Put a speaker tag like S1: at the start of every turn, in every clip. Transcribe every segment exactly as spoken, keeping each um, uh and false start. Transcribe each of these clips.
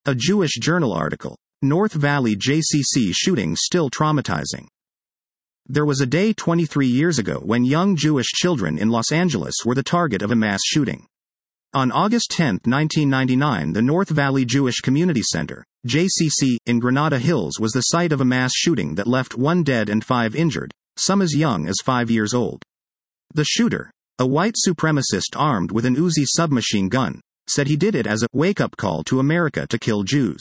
S1: A Jewish Journal article. North Valley J C C shooting still traumatizing. There was a day twenty-three years ago when young Jewish children in Los Angeles were the target of a mass shooting. On August tenth, nineteen ninety-nine, the North Valley Jewish Community Center, J C C, in Granada Hills was the site of a mass shooting that left one dead and five injured, some as young as five years old. The shooter, a white supremacist armed with an Uzi submachine gun, said he did it as a wake-up call to America to kill Jews.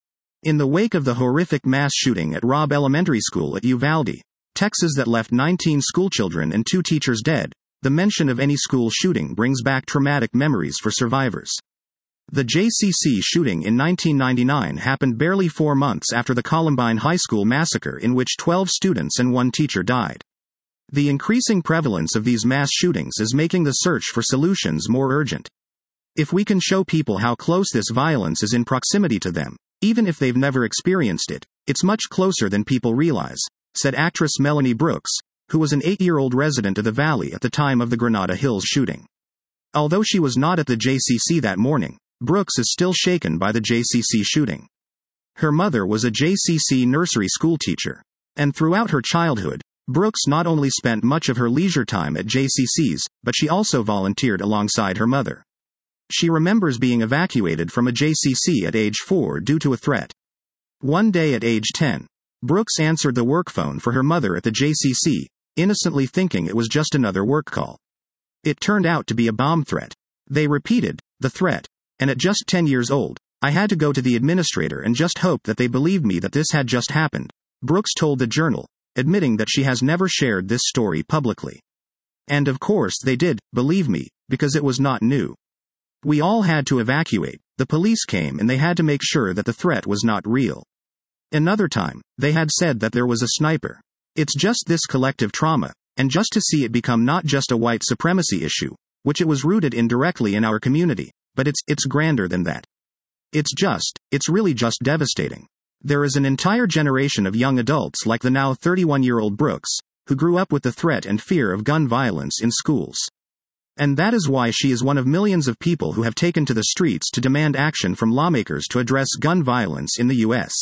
S1: In the wake of the horrific mass shooting at Robb Elementary School at Uvalde, Texas that left nineteen schoolchildren and two teachers dead, the mention of any school shooting brings back traumatic memories for survivors. The J C C shooting in nineteen ninety-nine happened barely four months after the Columbine High School massacre in which twelve students and one teacher died. The increasing prevalence of these mass shootings is making the search for solutions more urgent. If we can show people how close this violence is in proximity to them, even if they've never experienced it, it's much closer than people realize, said actress Melanie Brooks, who was an eight-year-old resident of the Valley at the time of the Granada Hills shooting. Although she was not at the J C C that morning, Brooks is still shaken by the J C C shooting. Her mother was a J C C nursery school teacher. And throughout her childhood, Brooks not only spent much of her leisure time at J C Cs, but she also volunteered alongside her mother. She remembers being evacuated from a J C C at age four due to a threat. One day at age ten, Brooks answered the work phone for her mother at the J C C, innocently thinking it was just another work call. It turned out to be a bomb threat. They repeated the threat, and at just ten years old, I had to go to the administrator and just hope that they believed me that this had just happened, Brooks told the Journal, admitting that she has never shared this story publicly. And of course they did, believe me, because it was not new. We all had to evacuate, the police came and they had to make sure that the threat was not real. Another time, they had said that there was a sniper. It's just this collective trauma, and just to see it become not just a white supremacy issue, which it was rooted in directly in our community, but it's, it's grander than that. It's just, it's really just devastating. There is an entire generation of young adults like the now thirty-one-year-old Brooks, who grew up with the threat and fear of gun violence in schools. And that is why she is one of millions of people who have taken to the streets to demand action from lawmakers to address gun violence in the U S.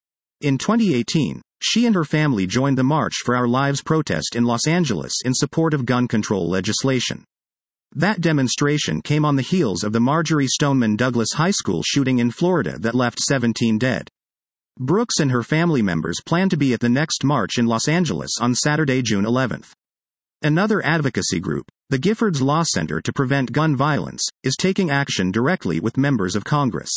S1: In twenty eighteen, she and her family joined the March for Our Lives protest in Los Angeles in support of gun control legislation. That demonstration came on the heels of the Marjory Stoneman Douglas High School shooting in Florida that left seventeen dead. Brooks and her family members plan to be at the next march in Los Angeles on Saturday, June eleventh. Another advocacy group, the Giffords Law Center to Prevent Gun Violence, is taking action directly with members of Congress.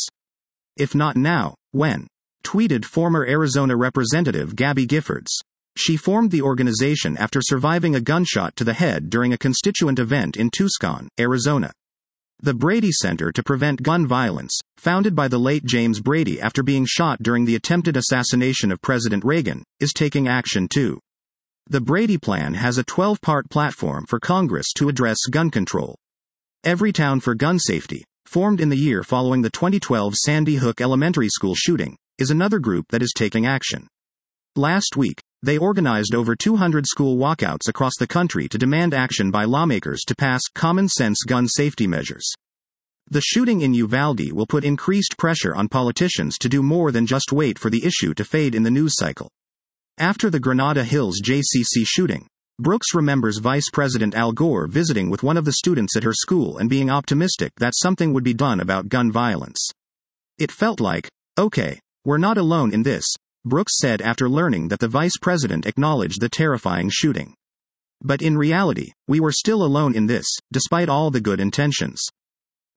S1: If not now, when? Tweeted former Arizona Representative Gabby Giffords. She formed the organization after surviving a gunshot to the head during a constituent event in Tucson, Arizona. The Brady Center to Prevent Gun Violence, founded by the late James Brady after being shot during the attempted assassination of President Reagan, is taking action too. The Brady Plan has a twelve-part platform for Congress to address gun control. Everytown for Gun Safety, formed in the year following the twenty twelve Sandy Hook Elementary School shooting, is another group that is taking action. Last week, they organized over two hundred school walkouts across the country to demand action by lawmakers to pass common-sense gun safety measures. The shooting in Uvalde will put increased pressure on politicians to do more than just wait for the issue to fade in the news cycle. After the Granada Hills J C C shooting, Brooks remembers Vice President Al Gore visiting with one of the students at her school and being optimistic that something would be done about gun violence. It felt like, okay, we're not alone in this, Brooks said after learning that the vice president acknowledged the terrifying shooting. But in reality, we were still alone in this, despite all the good intentions.